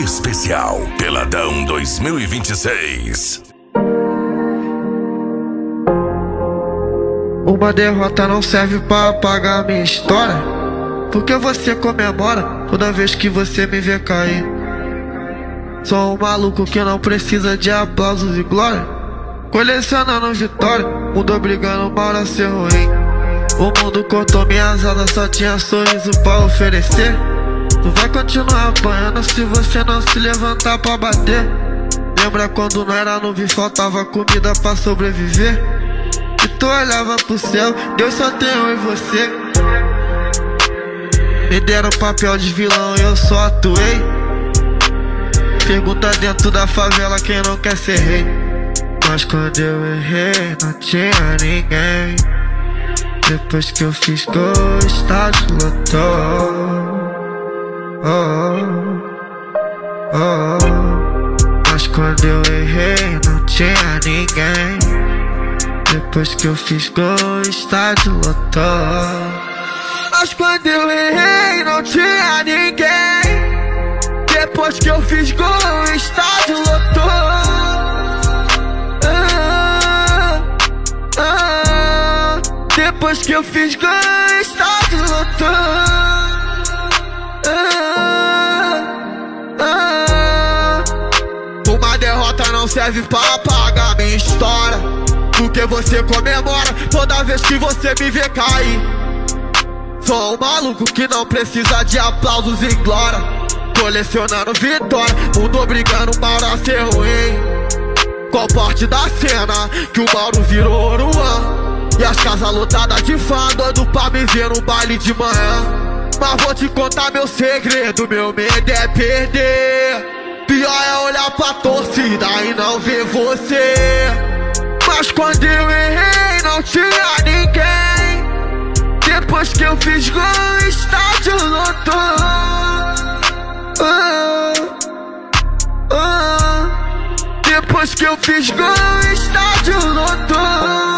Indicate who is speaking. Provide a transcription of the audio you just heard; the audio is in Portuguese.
Speaker 1: Especial Peladão 2026.
Speaker 2: Uma derrota não serve pra apagar minha história, porque você comemora toda vez que você me vê cair. Sou um maluco que não precisa de aplausos e glória, colecionando vitória, mundo obrigando uma hora a ser ruim. O mundo cortou minhas asas, só tinha sorriso pra oferecer. Tu vai continuar apanhando se você não se levantar pra bater. Lembra quando não era nuvem, faltava comida pra sobreviver? E tu olhava pro céu, Deus só tem eu e você. Me deram papel de vilão e eu só atuei. Pergunta dentro da favela quem não quer ser rei. Mas quando eu errei não tinha ninguém. Depois que eu fiz gol, o estádio lotou. Mas quando eu errei não tinha ninguém. Depois que eu fiz gol, o estádio lotou. Mas quando eu errei não tinha ninguém. Depois que eu fiz gol, o estádio lotou. Depois que eu fiz gol, o estádio lotou. Uma derrota não serve pra apagar minha história, porque você comemora toda vez que você me vê cair. Sou um maluco que não precisa de aplausos e glória, colecionando vitória, mundo obrigando o Mauro a ser ruim. Qual parte da cena que o Mauro virou Oruan? E as casas lotadas de fã, doido pra me ver no baile de manhã. Mas vou te contar meu segredo, meu medo é perder. Pior é olhar pra torcida e não ver você. Mas quando eu errei não tinha ninguém. Depois que eu fiz gol, o estádio lotou. Depois que eu fiz gol, o estádio lotou.